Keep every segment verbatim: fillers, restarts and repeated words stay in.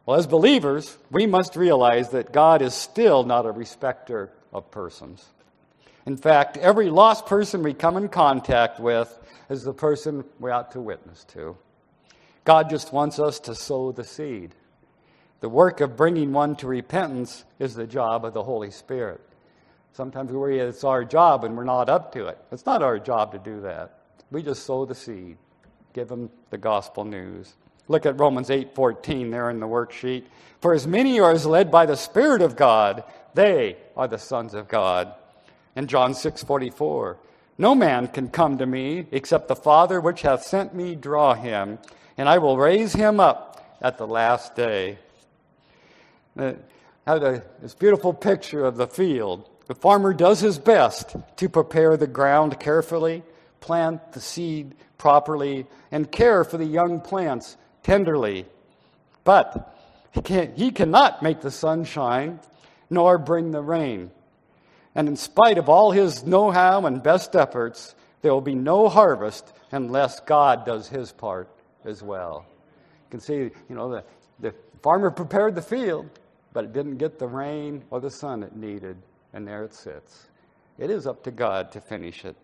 Well, as believers, we must realize that God is still not a respecter of persons. In fact, every lost person we come in contact with is the person we ought to witness to. God just wants us to sow the seed. The work of bringing one to repentance is the job of the Holy Spirit. Sometimes we worry it's our job and we're not up to it. It's not our job to do that. We just sow the seed, give them the gospel news. Look at Romans eight fourteen there in the worksheet. For as many are as led by the Spirit of God, they are the sons of God. And John six forty-four. No man can come to me except the Father which hath sent me draw him, and I will raise him up at the last day. Uh, had a, this beautiful picture of the field. The farmer does his best to prepare the ground carefully, plant the seed properly, and care for the young plants tenderly. But he, can't, he cannot make the sun shine, nor bring the rain. And in spite of all his know-how and best efforts, there will be no harvest unless God does his part as well. You can see, you know, the, the farmer prepared the field, but it didn't get the rain or the sun it needed, and there it sits. It is up to God to finish it.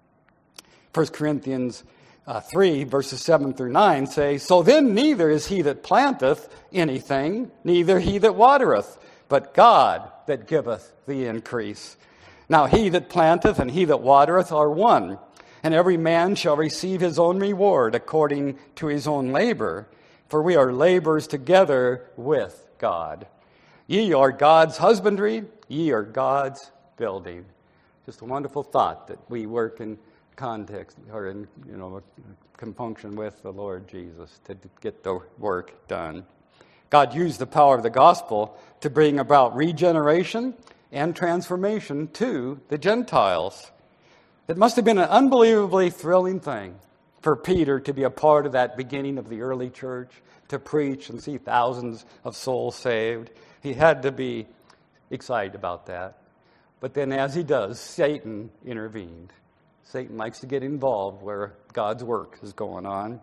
First Corinthians uh, three, verses seven through nine say, So then neither is he that planteth anything, neither he that watereth, but God that giveth the increase. Now he that planteth and he that watereth are one, and every man shall receive his own reward according to his own labor. For we are laborers together with God. Ye are God's husbandry, ye are God's building. Just a wonderful thought that we work in context, or in, you know, compunction with the Lord Jesus to get the work done. God used the power of the gospel to bring about regeneration and transformation to the Gentiles. It must have been an unbelievably thrilling thing for Peter to be a part of that beginning of the early church, to preach and see thousands of souls saved. He had to be excited about that. But then as he does, Satan intervened. Satan likes to get involved where God's work is going on.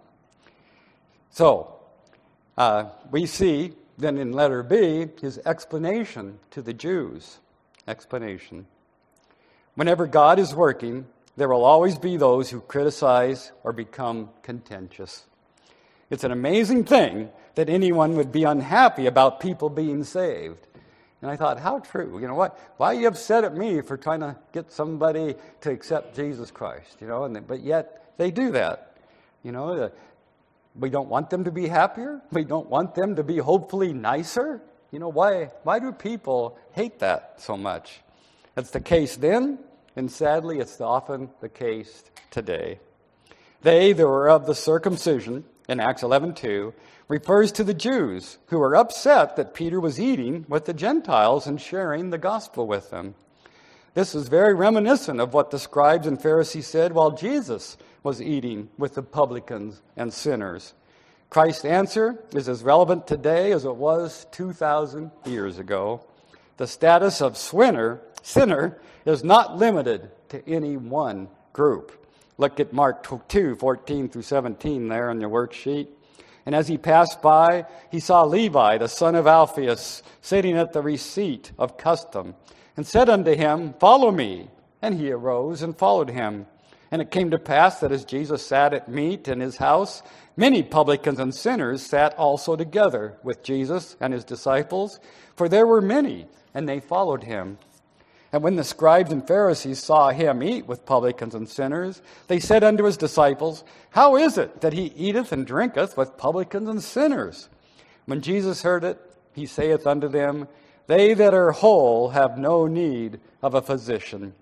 So, uh, we see then in letter B his explanation to the Jews. Explanation. Whenever God is working, there will always be those who criticize or become contentious. It's an amazing thing that anyone would be unhappy about people being saved. And I thought, how true? You know what? Why are you upset at me for trying to get somebody to accept Jesus Christ? You know, and they, but yet they do that. You know, the, we don't want them to be happier. We don't want them to be hopefully nicer. You know, why? Why do people hate that so much? That's the case then, and sadly, it's often the case today. They that were of the circumcision in Acts eleven two refers to the Jews who were upset that Peter was eating with the Gentiles and sharing the gospel with them. This is very reminiscent of what the scribes and Pharisees said while Jesus was eating with the publicans and sinners. Christ's answer is as relevant today as it was two thousand years ago. The status of sinner, sinner is not limited to any one group. Look at Mark two, fourteen through seventeen there on your worksheet. And as he passed by, he saw Levi, the son of Alphaeus, sitting at the receipt of custom, and said unto him, Follow me. And he arose and followed him. And it came to pass that as Jesus sat at meat in his house, many publicans and sinners sat also together with Jesus and his disciples, for there were many, and they followed him. And when the scribes and Pharisees saw him eat with publicans and sinners, they said unto his disciples, How is it that he eateth and drinketh with publicans and sinners? When Jesus heard it, he saith unto them, They that are whole have no need of a physician,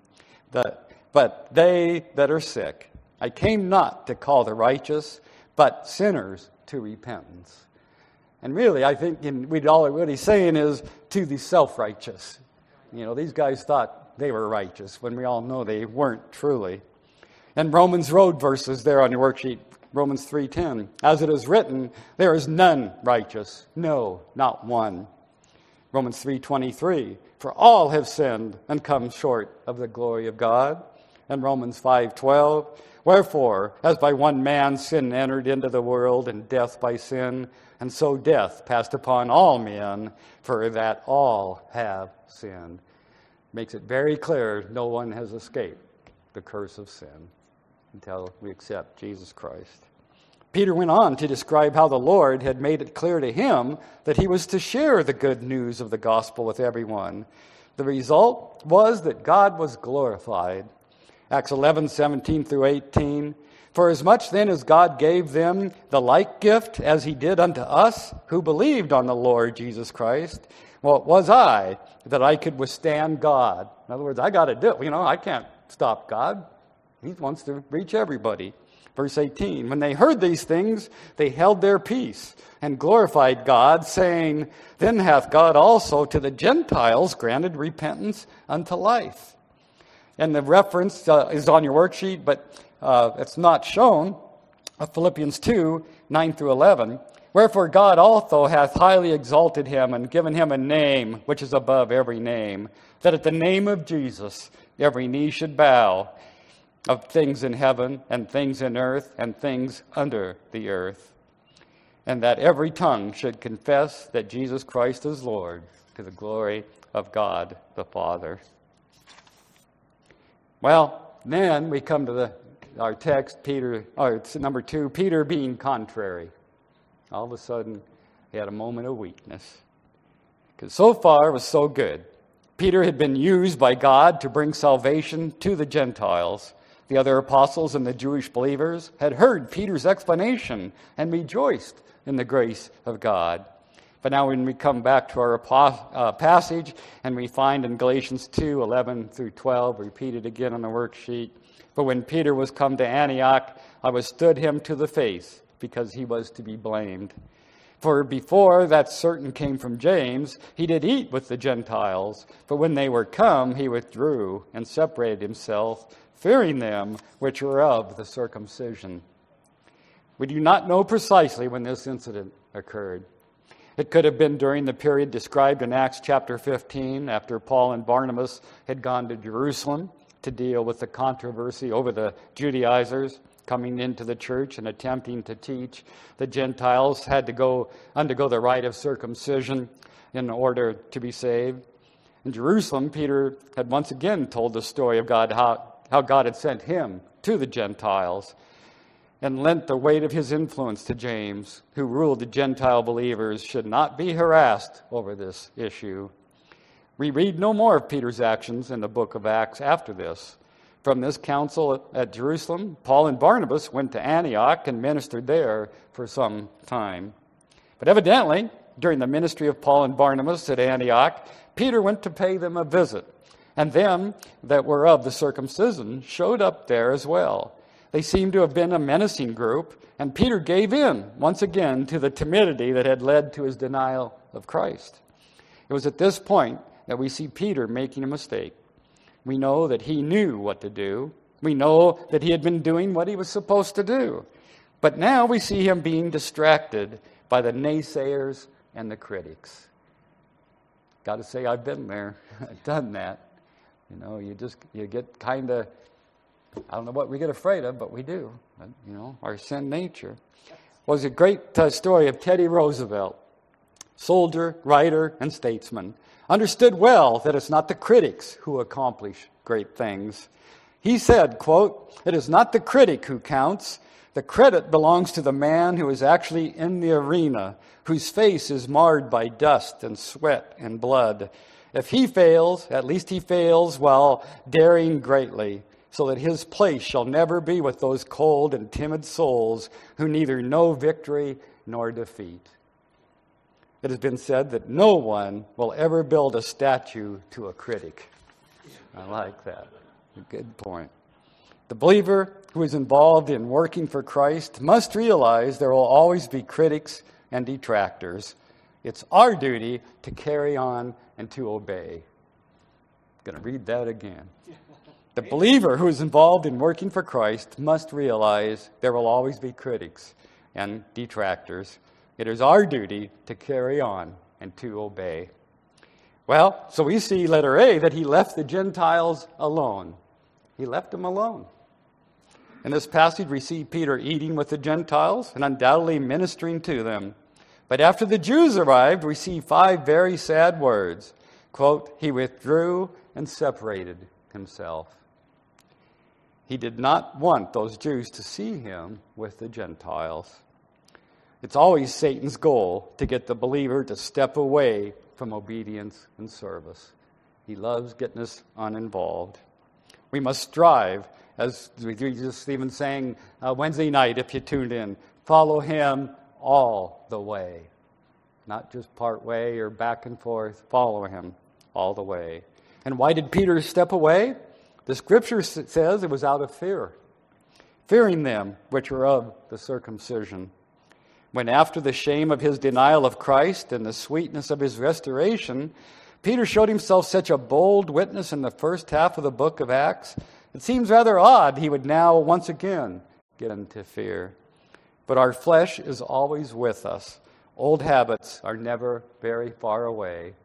but they that are sick. I came not to call the righteous, but sinners to repentance. And really, I think in, we'd all, what he's saying is to the self-righteous. You know, these guys thought they were righteous when we all know they weren't truly. And Romans road verses there on your worksheet, Romans three ten. As it is written, there is none righteous, no, not one. Romans three twenty-three. For all have sinned and come short of the glory of God. And Romans five twelve. Wherefore, as by one man sin entered into the world, and death by sin, and so death passed upon all men, for that all have sinned. Makes it very clear no one has escaped the curse of sin until we accept Jesus Christ. Peter went on to describe how the Lord had made it clear to him that he was to share the good news of the gospel with everyone. The result was that God was glorified. Acts eleven, seventeen through eighteen. For as much then as God gave them the like gift as he did unto us, who believed on the Lord Jesus Christ, what was I that I could withstand God? In other words, I got to do it. You know, I can't stop God. He wants to reach everybody. Verse eighteen, when they heard these things, they held their peace and glorified God, saying, then hath God also to the Gentiles granted repentance unto life. And the reference uh, is on your worksheet, but uh, it's not shown. Uh, Philippians two, nine through eleven. Wherefore God also hath highly exalted him and given him a name which is above every name, that at the name of Jesus every knee should bow, of things in heaven and things in earth and things under the earth, and that every tongue should confess that Jesus Christ is Lord, to the glory of God the Father. Well, then we come to the our text, Peter, or it's number two, Peter being contrary. All of a sudden, he had a moment of weakness. Because so far it was so good. Peter had been used by God to bring salvation to the Gentiles. The other apostles and the Jewish believers had heard Peter's explanation and rejoiced in the grace of God. But now when we come back to our uh, passage and we find in Galatians two, eleven through twelve, repeated again on the worksheet, but when Peter was come to Antioch, I withstood him to the face, because he was to be blamed. For before that certain came from James, he did eat with the Gentiles, but when they were come, he withdrew and separated himself, fearing them which were of the circumcision. We do not know precisely when this incident occurred. It could have been during the period described in Acts chapter fifteen, after Paul and Barnabas had gone to Jerusalem to deal with the controversy over the Judaizers coming into the church and attempting to teach the Gentiles had to go undergo the rite of circumcision in order to be saved. In Jerusalem, Peter had once again told the story of God, how, how God had sent him to the Gentiles, and lent the weight of his influence to James, who ruled the Gentile believers should not be harassed over this issue. We read no more of Peter's actions in the book of Acts after this. From this council at Jerusalem, Paul and Barnabas went to Antioch and ministered there for some time. But evidently, during the ministry of Paul and Barnabas at Antioch, Peter went to pay them a visit, and them that were of the circumcision showed up there as well. They seemed to have been a menacing group, and Peter gave in once again to the timidity that had led to his denial of Christ. It was at this point that we see Peter making a mistake. We know that he knew what to do. We know that he had been doing what he was supposed to do. But now we see him being distracted by the naysayers and the critics. Got to say, I've been there. I've done that. You know, you just, you get kind of, I don't know what we get afraid of, but we do. You know, our sin nature. Well, there's a great uh, story of Teddy Roosevelt, soldier, writer, and statesman. Understood well that it's not the critics who accomplish great things. He said, quote, "It is not the critic who counts. The credit belongs to the man who is actually in the arena, whose face is marred by dust and sweat and blood. If he fails, at least he fails while daring greatly, so that his place shall never be with those cold and timid souls who neither know victory nor defeat." It has been said that no one will ever build a statue to a critic. I like that. Good point. The believer who is involved in working for Christ must realize there will always be critics and detractors. It's our duty to carry on and to obey. I'm going to read that again. The believer who is involved in working for Christ must realize there will always be critics and detractors. It is our duty to carry on and to obey. Well, so we see, letter A, that he left the Gentiles alone. He left them alone. In this passage, we see Peter eating with the Gentiles and undoubtedly ministering to them. But after the Jews arrived, we see five very sad words. Quote, he withdrew and separated himself. He did not want those Jews to see him with the Gentiles. It's always Satan's goal to get the believer to step away from obedience and service. He loves getting us uninvolved. We must strive, as we just even sang uh, Wednesday night, if you tuned in, follow him all the way. Not just part way or back and forth. Follow him all the way. And why did Peter step away? The scripture says it was out of fear. Fearing them which were of the circumcision. When after the shame of his denial of Christ and the sweetness of his restoration, Peter showed himself such a bold witness in the first half of the book of Acts, it seems rather odd he would now once again get into fear. But our flesh is always with us. Old habits are never very far away.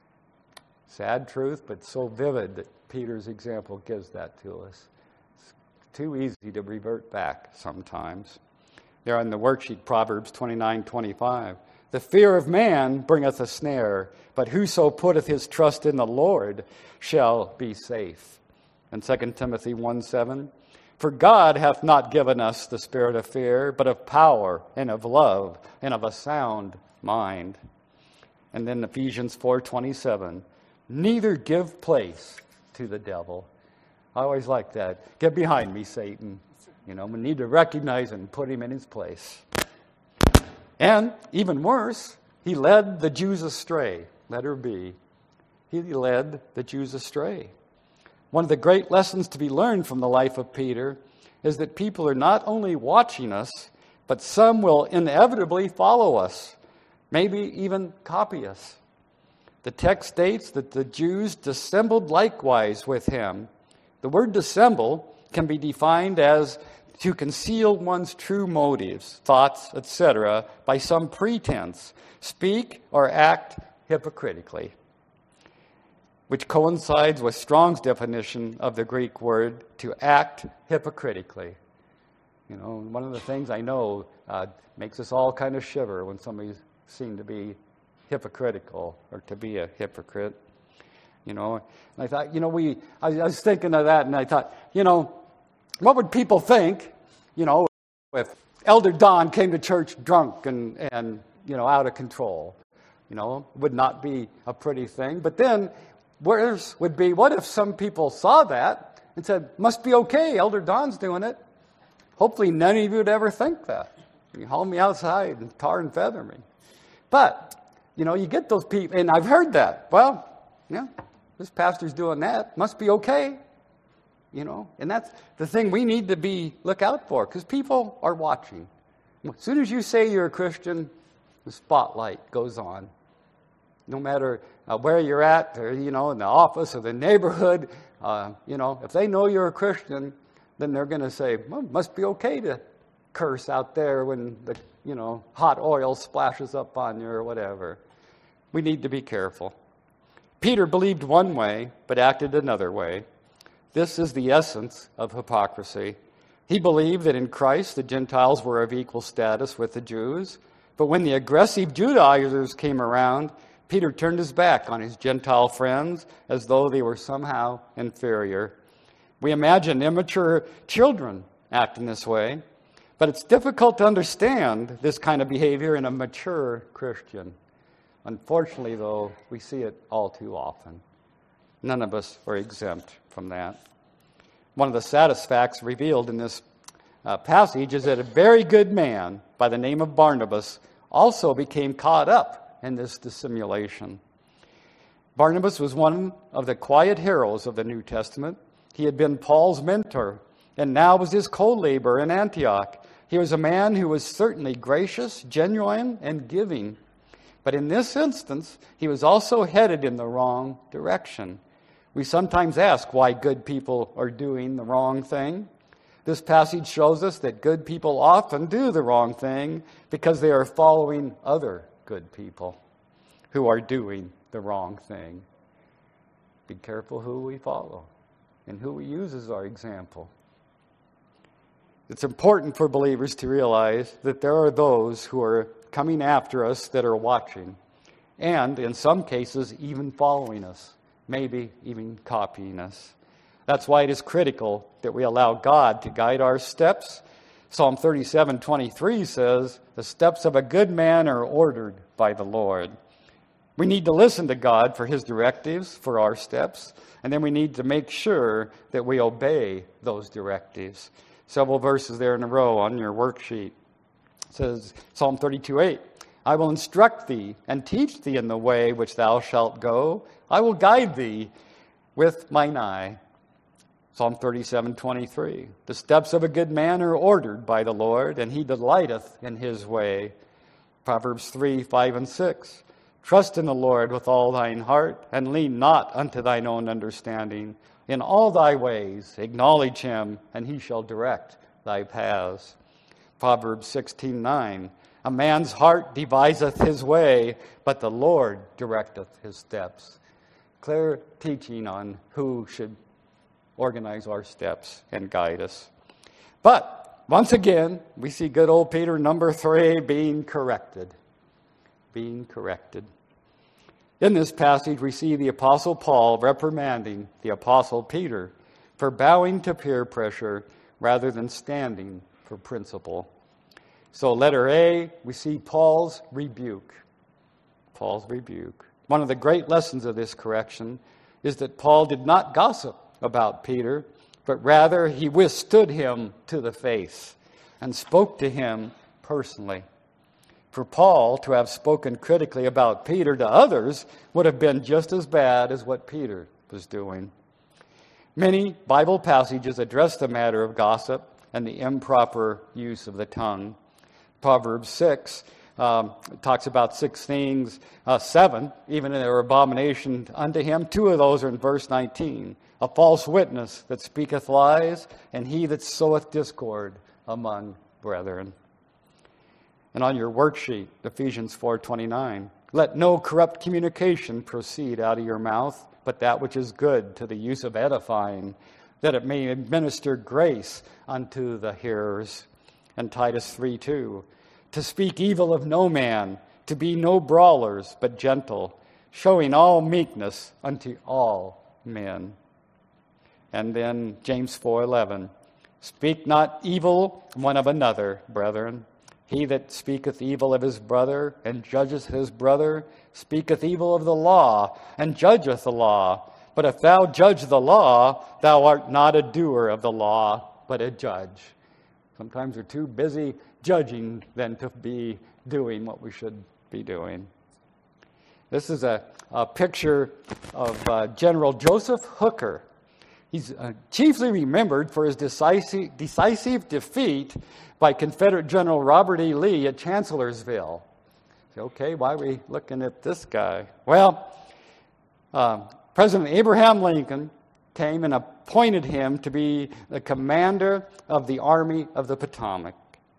Sad truth, but so vivid that Peter's example gives that to us. It's too easy to revert back sometimes. There on the worksheet, Proverbs twenty-nine twenty-five. The fear of man bringeth a snare, but whoso putteth his trust in the Lord shall be safe. And Second Timothy one seven. For God hath not given us the spirit of fear, but of power and of love and of a sound mind. And then Ephesians four twenty-seven. Neither give place to the devil. I always like that. Get behind me, Satan. You know, we need to recognize and put him in his place. And even worse, he led the Jews astray. Letter B. He led the Jews astray. One of the great lessons to be learned from the life of Peter is that people are not only watching us, but some will inevitably follow us, maybe even copy us. The text states that the Jews dissembled likewise with him. The word dissemble can be defined as to conceal one's true motives, thoughts, et cetera, by some pretense, speak or act hypocritically, which coincides with Strong's definition of the Greek word to act hypocritically. You know, one of the things I know uh, makes us all kind of shiver when somebody's seen to be hypocritical or to be a hypocrite. You know, and I thought, you know, we, I, I was thinking of that and I thought, you know, what would people think, you know, if Elder Don came to church drunk and, and you know, out of control? You know, would not be a pretty thing. But then, worse would be, what if some people saw that and said, must be okay, Elder Don's doing it. Hopefully none of you would ever think that. You haul me outside and tar and feather me. But, you know, you get those people, and I've heard that. Well, yeah, this pastor's doing that. Must be okay. You know, and that's the thing we need to be look out for, because people are watching. As soon as you say you're a Christian, the spotlight goes on. No matter uh, where you're at, or, you know, in the office or the neighborhood, uh, you know, if they know you're a Christian, then they're going to say, well, it must be okay to curse out there when the, you know, hot oil splashes up on you or whatever. We need to be careful. Peter believed one way, but acted another way. This is the essence of hypocrisy. He believed that in Christ the Gentiles were of equal status with the Jews, but when the aggressive Judaizers came around, Peter turned his back on his Gentile friends as though they were somehow inferior. We imagine immature children act in this way, but it's difficult to understand this kind of behavior in a mature Christian. Unfortunately, though, we see it all too often. None of us are exempt from that. One of the saddest facts revealed in this uh, passage is that a very good man by the name of Barnabas also became caught up in this dissimulation. Barnabas was one of the quiet heroes of the New Testament. He had been Paul's mentor and now was his co-laborer in Antioch. He was a man who was certainly gracious, genuine, and giving. But in this instance, he was also headed in the wrong direction. We sometimes ask why good people are doing the wrong thing. This passage shows us that good people often do the wrong thing because they are following other good people who are doing the wrong thing. Be careful who we follow and who we use as our example. It's important for believers to realize that there are those who are coming after us that are watching, and in some cases, even following us, maybe even copying us. That's why it is critical that we allow God to guide our steps. Psalm thirty-seven twenty-three says, "The steps of a good man are ordered by the Lord." We need to listen to God for his directives for our steps, and then we need to make sure that we obey those directives. Several verses there in a row on your worksheet. It says, Psalm thirty-two eight, "I will instruct thee and teach thee in the way which thou shalt go. I will guide thee with mine eye." Psalm thirty-seven twenty-three, "The steps of a good man are ordered by the Lord, and he delighteth in his way." Proverbs three five and six, "Trust in the Lord with all thine heart, and lean not unto thine own understanding. In all thy ways acknowledge him, and he shall direct thy paths." Proverbs sixteen nine, "A man's heart deviseth his way, but the Lord directeth his steps." Clear teaching on who should organize our steps and guide us. But once again, we see good old Peter, number three, being corrected. Being corrected. In this passage, we see the Apostle Paul reprimanding the Apostle Peter for bowing to peer pressure rather than standing for principle. So letter A, we see Paul's rebuke. Paul's rebuke. One of the great lessons of this correction is that Paul did not gossip about Peter, but rather he withstood him to the face and spoke to him personally. For Paul to have spoken critically about Peter to others would have been just as bad as what Peter was doing. Many Bible passages address the matter of gossip and the improper use of the tongue. Proverbs six um, talks about six things, uh, seven, even in their abomination unto him. Two of those are in verse nineteen. "A false witness that speaketh lies, and he that soweth discord among brethren." And on your worksheet, Ephesians four twenty-nine, "Let no corrupt communication proceed out of your mouth, but that which is good to the use of edifying, that it may administer grace unto the hearers." And Titus three two, "To speak evil of no man, to be no brawlers, but gentle, showing all meekness unto all men." And then James four eleven, "Speak not evil one of another, brethren. He that speaketh evil of his brother and judgeth his brother speaketh evil of the law and judgeth the law. But if thou judge the law, thou art not a doer of the law, but a judge." Sometimes we're too busy judging than to be doing what we should be doing. This is a, a picture of uh, General Joseph Hooker. He's uh, chiefly remembered for his decisive, decisive defeat by Confederate General Robert E. Lee at Chancellorsville. Okay, why are we looking at this guy? Well, uh, President Abraham Lincoln came and appointed him to be the commander of the Army of the Potomac.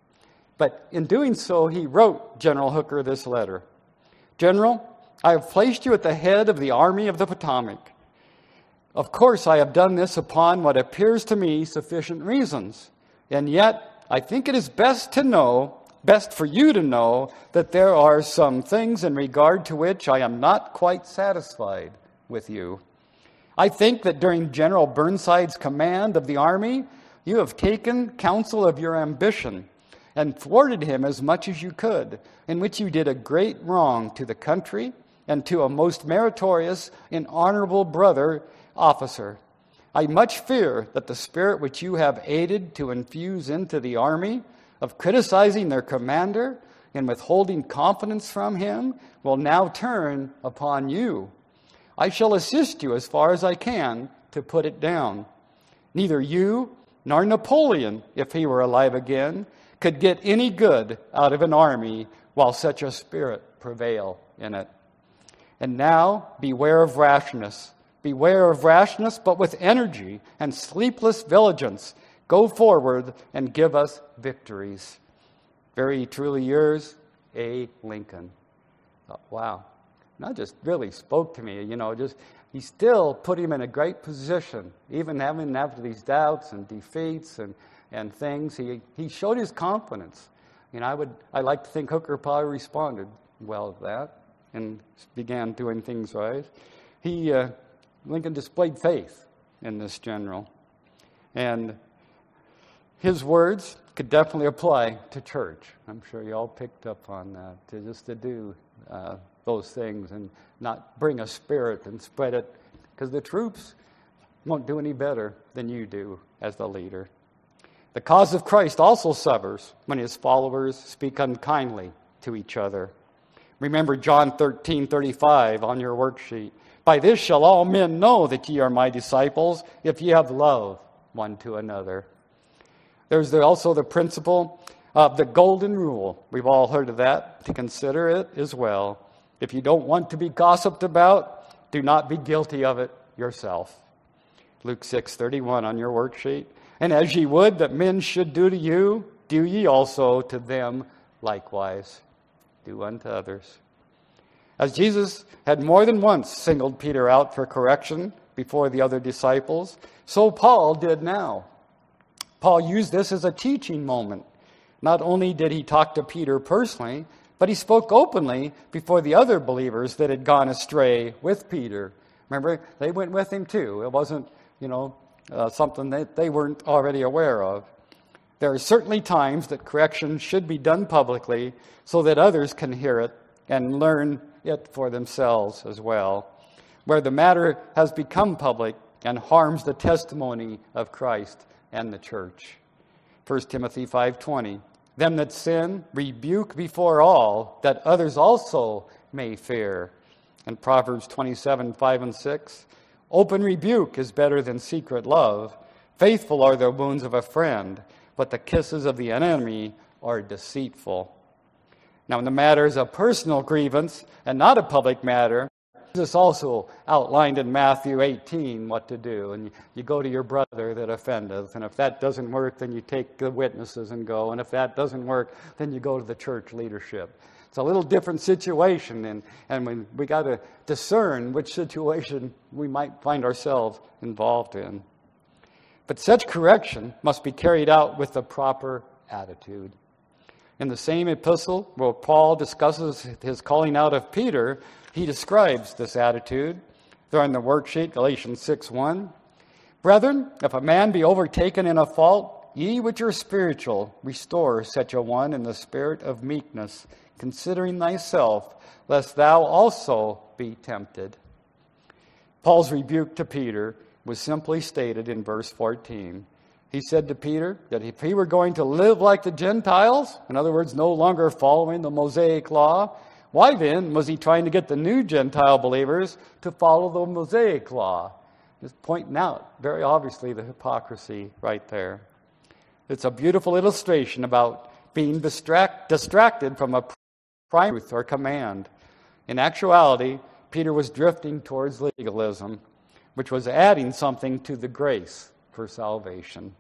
But in doing so, he wrote General Hooker this letter. "General, I have placed you at the head of the Army of the Potomac. Of course, I have done this upon what appears to me sufficient reasons, and yet I think it is best to know, best for you to know, that there are some things in regard to which I am not quite satisfied with you. I think that during General Burnside's command of the Army, you have taken counsel of your ambition and thwarted him as much as you could, in which you did a great wrong to the country and to a most meritorious and honorable brother officer. I much fear that the spirit which you have aided to infuse into the army of criticizing their commander and withholding confidence from him will now turn upon you. I shall assist you as far as I can to put it down. Neither you nor Napoleon, if he were alive again, could get any good out of an army while such a spirit prevail in it. And now beware of rashness. Beware of rashness, but with energy and sleepless vigilance, go forward and give us victories. Very truly yours, A. Lincoln. Oh, wow. That just really spoke to me. You know, just he still put him in a great position, even having after these doubts and defeats and, and things. He, he showed his confidence And I would, I like to think Hooker probably responded well to that and began doing things right. He, uh, Lincoln displayed faith in this general. And his words could definitely apply to church. I'm sure you all picked up on that, to just to do uh, those things and not bring a spirit and spread it, because the troops won't do any better than you do as the leader. The cause of Christ also suffers when his followers speak unkindly to each other. Remember John thirteen thirty-five on your worksheet. By this shall all men know that ye are my disciples, if ye have love one to another. There's also the principle of the golden rule. We've all heard of that, to consider it as well. If you don't want to be gossiped about, do not be guilty of it yourself. Luke six thirty-one on your worksheet. And as ye would that men should do to you, do ye also to them likewise. Do unto others. As Jesus had more than once singled Peter out for correction before the other disciples, so Paul did now. Paul used this as a teaching moment. Not only did he talk to Peter personally, but he spoke openly before the other believers that had gone astray with Peter. Remember, they went with him too. It wasn't, you know, uh, something that they weren't already aware of. There are certainly times that correction should be done publicly so that others can hear it and learn it for themselves as well. Where the matter has become public and harms the testimony of Christ and the church. First Timothy five twenty. Them that sin, rebuke before all, that others also may fear. And Proverbs twenty-seven five and six. Open rebuke is better than secret love. Faithful are the wounds of a friend, but the kisses of the enemy are deceitful. Now, when the matter is a personal grievance and not a public matter, Jesus also outlined in Matthew eighteen what to do. And you go to your brother that offendeth. And if that doesn't work, then you take the witnesses and go. And if that doesn't work, then you go to the church leadership. It's a little different situation. And, and we, we got to discern which situation we might find ourselves involved in. But such correction must be carried out with the proper attitude. In the same epistle where Paul discusses his calling out of Peter, he describes this attitude. They're on the worksheet, Galatians six one. Brethren, if a man be overtaken in a fault, ye which are spiritual, restore such a one in the spirit of meekness, considering thyself, lest thou also be tempted. Paul's rebuke to Peter was simply stated in verse fourteen. He said to Peter that if he were going to live like the Gentiles, in other words, no longer following the Mosaic law, why then was he trying to get the new Gentile believers to follow the Mosaic law? Just pointing out, very obviously, the hypocrisy right there. It's a beautiful illustration about being distract, distracted from a prime truth or command. In actuality, Peter was drifting towards legalism, which was adding something to the grace for salvation.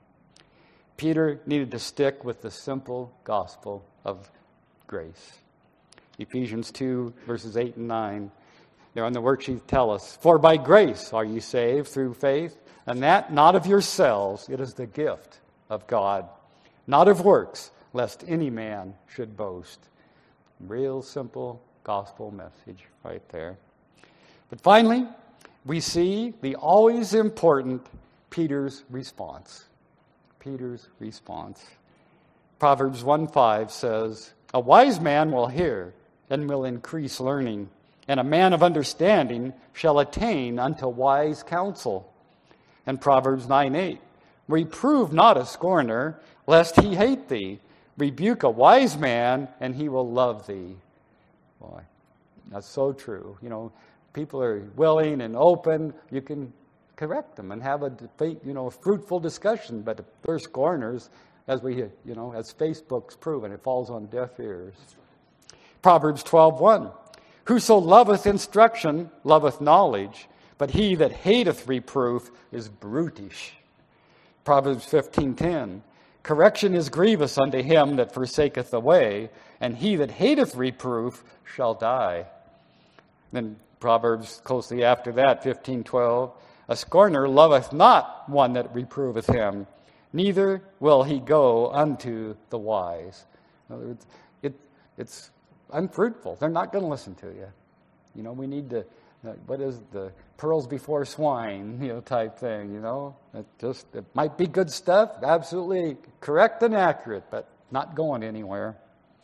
Peter needed to stick with the simple gospel of grace. Ephesians two, verses eight and nine. There on the worksheet tell us, for by grace are ye saved through faith, and that not of yourselves, it is the gift of God, not of works, lest any man should boast. Real simple gospel message right there. But finally, we see the always important Peter's response. Peter's response. Proverbs one five says, a wise man will hear and will increase learning, and a man of understanding shall attain unto wise counsel. And Proverbs nine eight, reprove not a scorner, lest he hate thee. Rebuke a wise man, and he will love thee. Boy, that's so true. You know, people are willing and open. You can correct them and have a debate, you know, a fruitful discussion. But if they're scorners, as we, you know, as Facebook's proven, it falls on deaf ears. Proverbs twelve one. Whoso loveth instruction loveth knowledge, but he that hateth reproof is brutish. Proverbs fifteen ten. Correction is grievous unto him that forsaketh the way, and he that hateth reproof shall die. Then Proverbs closely after that, fifteen twelve. A scorner loveth not one that reproveth him, neither will he go unto the wise. In other words, it, it's unfruitful. They're not going to listen to you. You know, we need to, uh, what is the pearls before swine, you know, type thing, you know? It just, it might be good stuff, absolutely correct and accurate, but not going anywhere.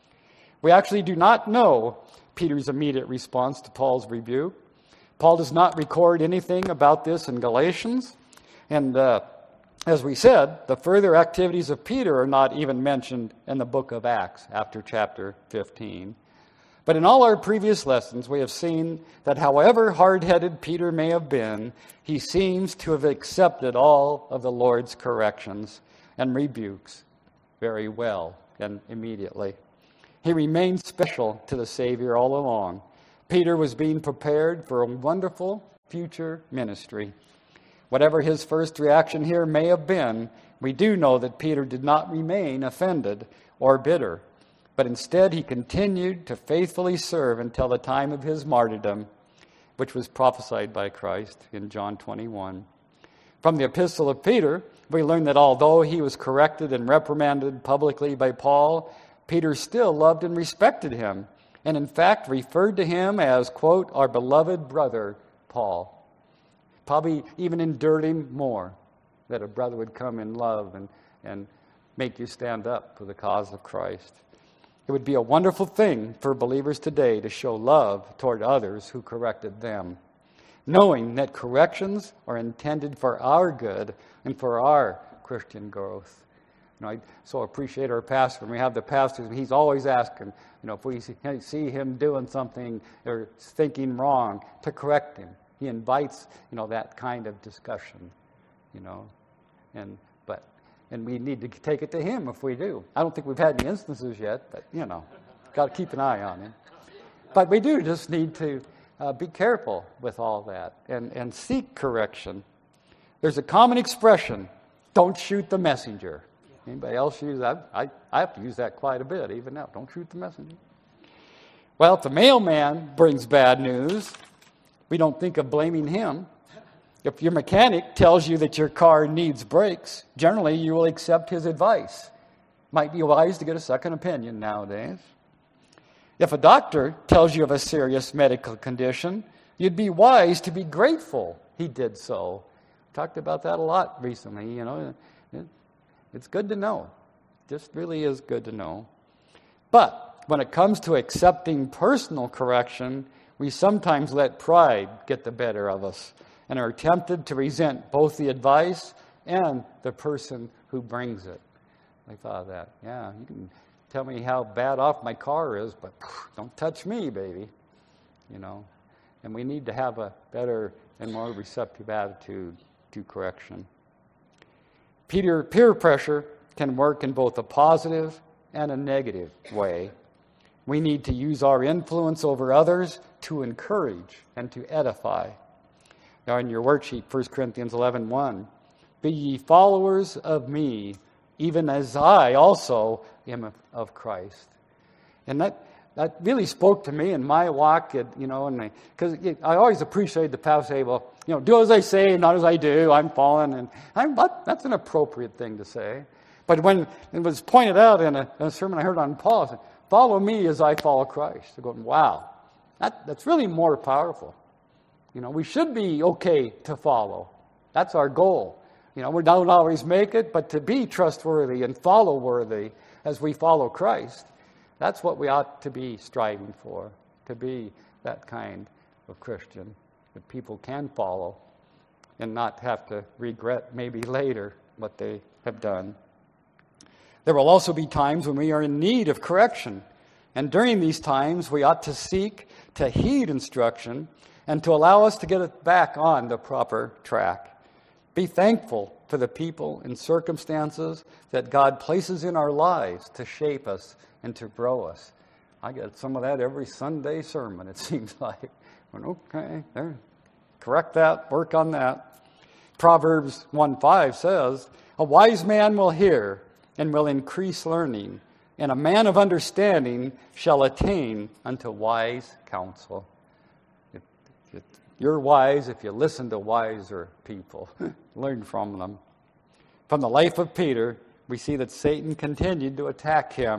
We actually do not know Peter's immediate response to Paul's rebuke. Paul does not record anything about this in Galatians. And uh, as we said, the further activities of Peter are not even mentioned in the book of Acts after chapter fifteen. But in all our previous lessons, we have seen that however hard-headed Peter may have been, he seems to have accepted all of the Lord's corrections and rebukes very well and immediately. He remained special to the Savior all along. Peter was being prepared for a wonderful future ministry. Whatever his first reaction here may have been, we do know that Peter did not remain offended or bitter, but instead he continued to faithfully serve until the time of his martyrdom, which was prophesied by Christ in John twenty-one. From the epistle of Peter, we learn that although he was corrected and reprimanded publicly by Paul, Peter still loved and respected him, and in fact referred to him as, quote, our beloved brother, Paul. Probably even endured him more, that a brother would come in love and, and make you stand up for the cause of Christ. It would be a wonderful thing for believers today to show love toward others who corrected them, knowing that corrections are intended for our good and for our Christian growth. You know, I so appreciate our pastor. When we have the pastors, he's always asking, you know, if we see him doing something or thinking wrong, to correct him. He invites, you know, that kind of discussion, you know, and but and we need to take it to him if we do. I don't think we've had any instances yet, but you know, got to keep an eye on him. But we do just need to uh, be careful with all that and and seek correction. There's a common expression: "Don't shoot the messenger." Anybody else use that? I I have to use that quite a bit even now. Don't shoot the messenger. Well, if the mailman brings bad news, we don't think of blaming him. If your mechanic tells you that your car needs brakes, generally you will accept his advice. Might be wise to get a second opinion nowadays. If a doctor tells you of a serious medical condition, you'd be wise to be grateful he did so. Talked about that a lot recently, you know. It's good to know. Just really is good to know. But when it comes to accepting personal correction, we sometimes let pride get the better of us and are tempted to resent both the advice and the person who brings it. I thought of that. Yeah, you can tell me how bad off my car is, but don't touch me, baby. You know, and we need to have a better and more receptive attitude to correction. Peer, peer pressure can work in both a positive and a negative way. We need to use our influence over others to encourage and to edify. Now in your worksheet, First Corinthians eleven one, be ye followers of me, even as I also am of Christ. And that that really spoke to me in my walk, you know, and because I, I always appreciate the pastor say, well, you know, do as I say, not as I do. I'm fallen, and I'm not, that's an appropriate thing to say. But when it was pointed out in a, in a sermon I heard on Paul, I said, follow me as I follow Christ. I'm going, wow, that, that's really more powerful. You know, we should be okay to follow. That's our goal. You know, we don't always make it, but to be trustworthy and follow-worthy as we follow Christ, that's what we ought to be striving for, to be that kind of Christian that people can follow and not have to regret maybe later what they have done. There will also be times when we are in need of correction, and during these times we ought to seek to heed instruction and to allow us to get it back on the proper track. Be thankful for the people and circumstances that God places in our lives to shape us and to grow us. I get some of that every Sunday sermon, it seems like. Okay, there, correct that, work on that. Proverbs one five says, a wise man will hear and will increase learning, and a man of understanding shall attain unto wise counsel. If, if you're wise if you listen to wiser people. Learn from them. From the life of Peter, we see that Satan continued to attack him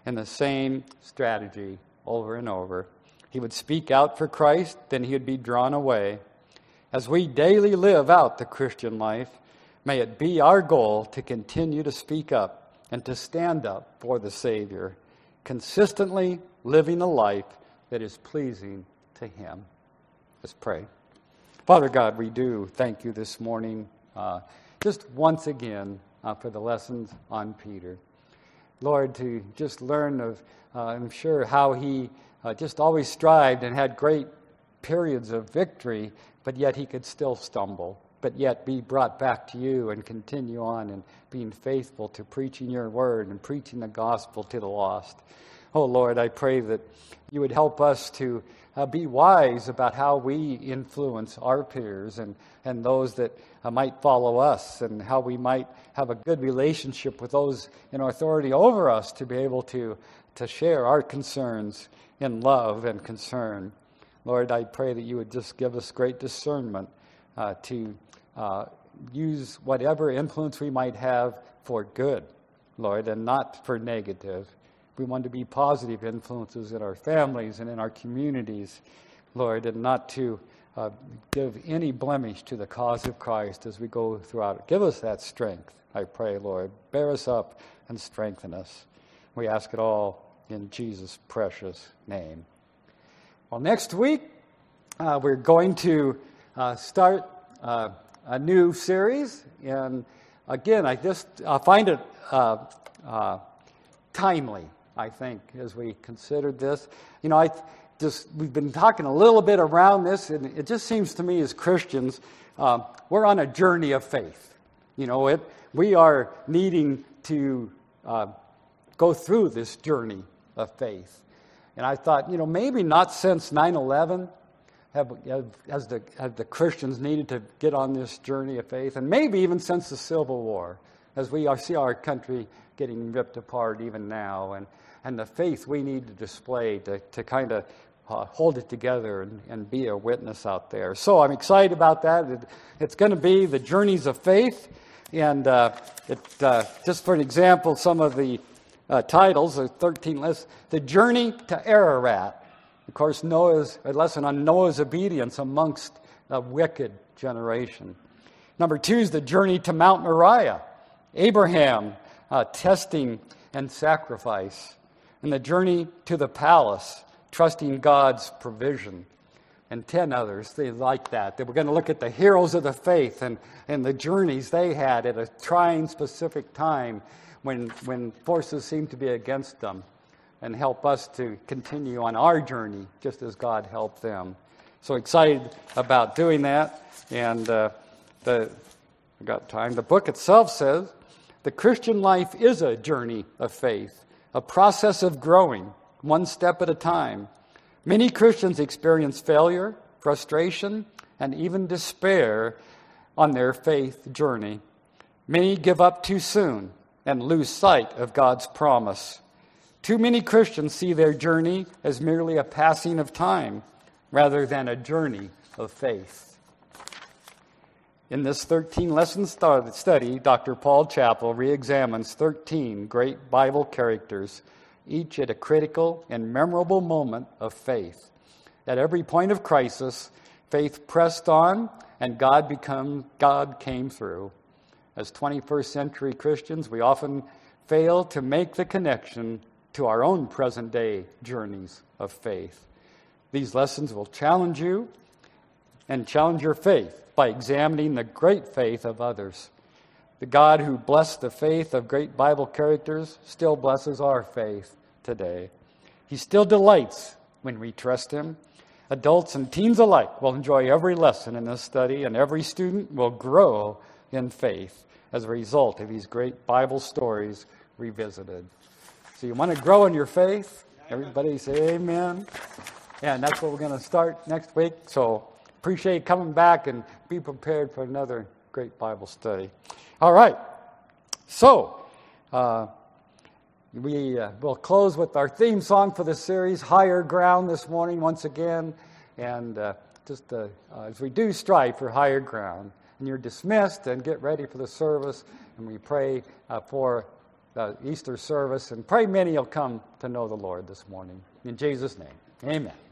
and the same strategy over and over. He would speak out for Christ, then he would be drawn away. As we daily live out the Christian life, may it be our goal to continue to speak up and to stand up for the Savior, consistently living a life that is pleasing to him. Let's pray. Father God, we do thank you this morning uh, just once again uh, for the lessons on Peter. Lord, to just learn of, uh, I'm sure, how he uh, just always strived and had great periods of victory, but yet he could still stumble, but yet be brought back to you and continue on and being faithful to preaching your word and preaching the gospel to the lost. Oh, Lord, I pray that you would help us to uh, be wise about how we influence our peers and, and those that uh, might follow us, and how we might have a good relationship with those in authority over us to be able to, to share our concerns in love and concern. Lord, I pray that you would just give us great discernment uh, to uh, use whatever influence we might have for good, Lord, and not for negative. We want to be positive influences in our families and in our communities, Lord, and not to uh, give any blemish to the cause of Christ as we go throughout it. Give us that strength, I pray, Lord. Bear us up and strengthen us. We ask it all in Jesus' precious name. Well, next week, uh, we're going to uh, start uh, a new series. And again, I just uh, find it uh, uh, timely, I think, as we considered this. You know, I just we've been talking a little bit around this, and it just seems to me as Christians, uh, we're on a journey of faith. You know, it we are needing to uh, go through this journey of faith. And I thought, you know, maybe not since nine eleven have, have, has the, have the Christians needed to get on this journey of faith, and maybe even since the Civil War, as we are, see our country getting ripped apart even now, and, and the faith we need to display to, to kind of uh, hold it together and, and be a witness out there. So I'm excited about that. It, it's going to be the journeys of faith, and uh, it, uh, just for an example, some of the Uh, titles, the thirteen lists. The Journey to Ararat. Of course, Noah's a lesson on Noah's obedience amongst a wicked generation. Number two is the Journey to Mount Moriah. Abraham, uh, testing and sacrifice. And the Journey to the Palace, trusting God's provision. And ten others, they like that. They were going to look at the heroes of the faith and, and the journeys they had at a trying specific time when when forces seem to be against them, and help us to continue on our journey just as God helped them. So excited about doing that. And uh, the I got time. The book itself says, the Christian life is a journey of faith, a process of growing, one step at a time. Many Christians experience failure, frustration, and even despair on their faith journey. Many give up too soon and lose sight of God's promise. Too many Christians see their journey as merely a passing of time rather than a journey of faith. In this thirteen-lesson study, Doctor Paul Chappell re-examines thirteen great Bible characters, each at a critical and memorable moment of faith. At every point of crisis, faith pressed on, and God become, God came through. As twenty-first century Christians, we often fail to make the connection to our own present-day journeys of faith. These lessons will challenge you and challenge your faith by examining the great faith of others. The God who blessed the faith of great Bible characters still blesses our faith today. He still delights when we trust him. Adults and teens alike will enjoy every lesson in this study, and every student will grow in faith as a result of these great Bible stories revisited. So you want to grow in your faith? Everybody say amen. And that's what we're going to start next week. So appreciate coming back, and be prepared for another great Bible study. All right. So uh, we uh, will close with our theme song for the series, Higher Ground, this morning once again. And uh, just uh, uh, as we do strive for higher ground. And you're dismissed, and get ready for the service. And we pray uh, for the Easter service, and pray many will come to know the Lord this morning. In Jesus' name, amen.